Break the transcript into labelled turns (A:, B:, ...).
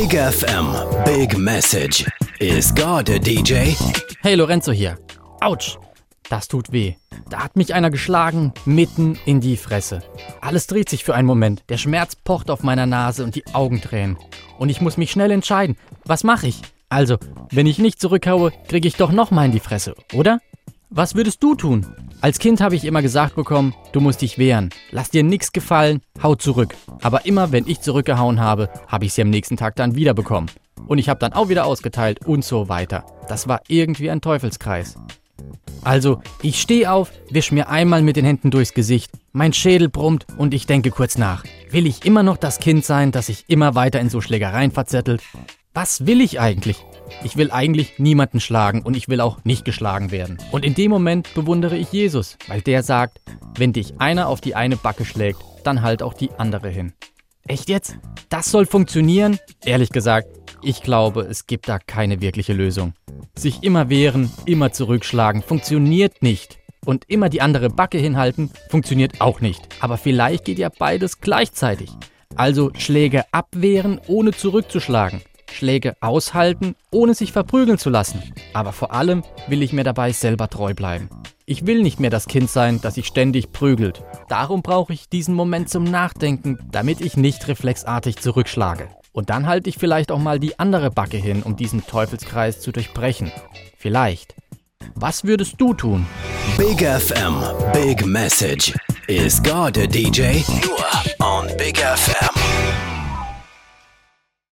A: Big FM, Big Message. Is God a DJ?
B: Hey, Lorenzo hier. Autsch, das tut weh. Da hat mich einer geschlagen, mitten in die Fresse. Alles dreht sich für einen Moment. Der Schmerz pocht auf meiner Nase und die Augen tränen. Und ich muss mich schnell entscheiden. Was mache ich? Also, wenn ich nicht zurückhaue, kriege ich doch nochmal in die Fresse, oder? Was würdest du tun? Als Kind habe ich immer gesagt bekommen, du musst dich wehren. Lass dir nichts gefallen, hau zurück. Aber immer, wenn ich zurückgehauen habe, habe ich sie am nächsten Tag dann wieder bekommen. Und ich habe dann auch wieder ausgeteilt und so weiter. Das war irgendwie ein Teufelskreis. Also, ich stehe auf, wisch mir einmal mit den Händen durchs Gesicht, mein Schädel brummt und ich denke kurz nach. Will ich immer noch das Kind sein, das sich immer weiter in so Schlägereien verzettelt? Was will ich eigentlich? Ich will eigentlich niemanden schlagen und ich will auch nicht geschlagen werden. Und in dem Moment bewundere ich Jesus, weil der sagt, wenn dich einer auf die eine Backe schlägt, dann halt auch die andere hin. Echt jetzt? Das soll funktionieren? Ehrlich gesagt, ich glaube, es gibt da keine wirkliche Lösung. Sich immer wehren, immer zurückschlagen, funktioniert nicht. Und immer die andere Backe hinhalten, funktioniert auch nicht. Aber vielleicht geht ja beides gleichzeitig. Also Schläge abwehren, ohne zurückzuschlagen. Schläge aushalten, ohne sich verprügeln zu lassen. Aber vor allem will ich mir dabei selber treu bleiben. Ich will nicht mehr das Kind sein, das sich ständig prügelt. Darum brauche ich diesen Moment zum Nachdenken, damit ich nicht reflexartig zurückschlage. Und dann halte ich vielleicht auch mal die andere Backe hin, um diesen Teufelskreis zu durchbrechen. Vielleicht. Was würdest du tun?
A: Big FM, Big Message. Is God a DJ? Nur on Big FM.